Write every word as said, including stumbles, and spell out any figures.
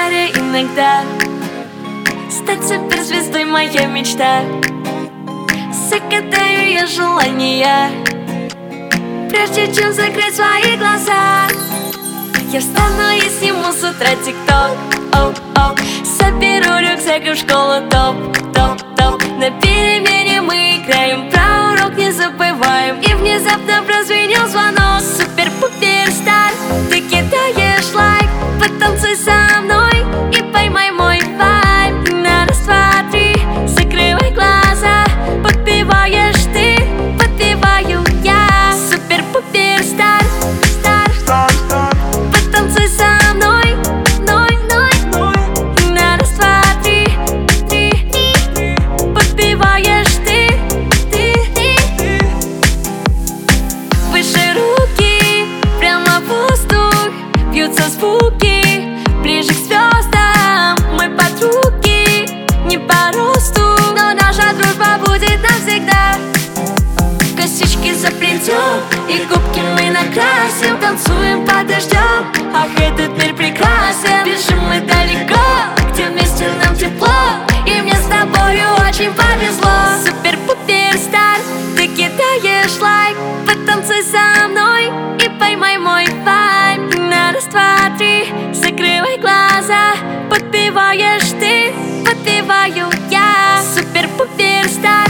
радаре иногда. Стать суперзвездой моя мечта. Загадаю я желания, прежде чем закрыть свои глаза. Я встану и сниму с утра тик-ток. Оу, оу. Соберу рюкзак и в школу топ, топ, топ. На перемене мы играем, про урок не забываем. И внезапно прозвенел звонок. Супер-пупер-стар, ты кидаешь лайк, потанцуй со мной и поймай мой вайб. На раз, два, три, закрывай глаза. Подпеваешь ты, подпеваю я. Супер-пупер-стар, стар, стар, стар. Потанцуй со мной, ной, ной, ной. На раз, два, три, три, три. Подпеваешь ты, ты, ты, ты. Выше руки, прямо в воздух, бьются звуки, ближе к звездам. Мы подруги, не по росту, но наша дружба будет навсегда. Косички заплетем и губки мы накрасим. Танцуем под дождем, ах, этот мир прекрасен. Бежим мы далеко, где вместе нам тепло, и мне с тобою очень повезло. Супер-пупер-стар, ты кидаешь лайк, потанцуй со мной и поймай мой вайб. На раз, два, три, закрывай глаза. Подпеваешь ты, подпеваю я. Супер-пупер-стар.